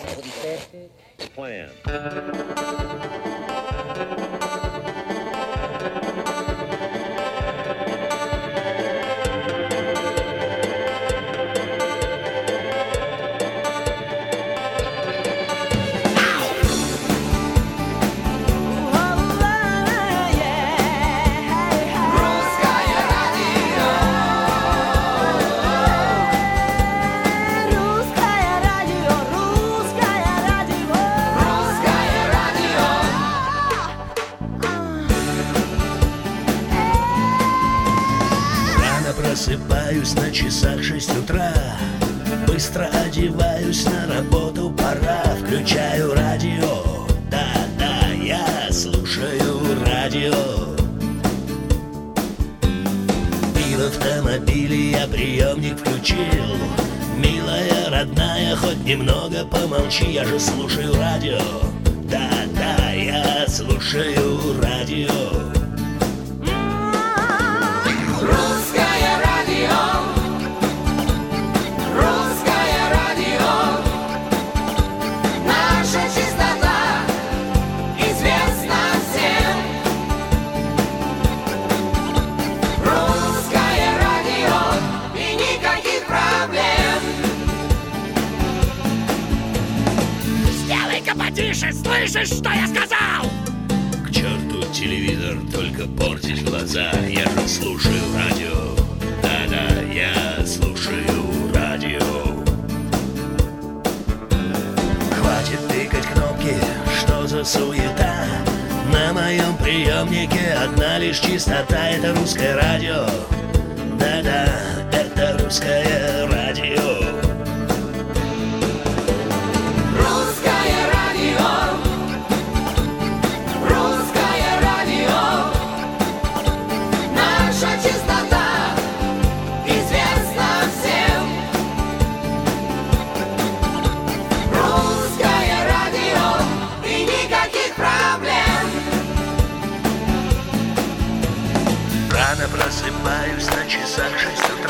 Plan. Просыпаюсь на часах 6 утра, быстро одеваюсь, на работу пора. Включаю радио, да-да, я слушаю радио. И в автомобиле я приемник включил. Милая, родная, хоть немного помолчи, я же слушаю радио. Да-да, я слушаю радио. Потише, слышишь, что я сказал? К черту телевизор, только портить глаза. Я же слушаю радио. Да-да, я слушаю радио. Хватит тыкать кнопки, что за суета? На моем приемнике одна лишь чистота. Это русское радио. Да-да, это русское радио. Рано просыпаюсь на часах 6 утра.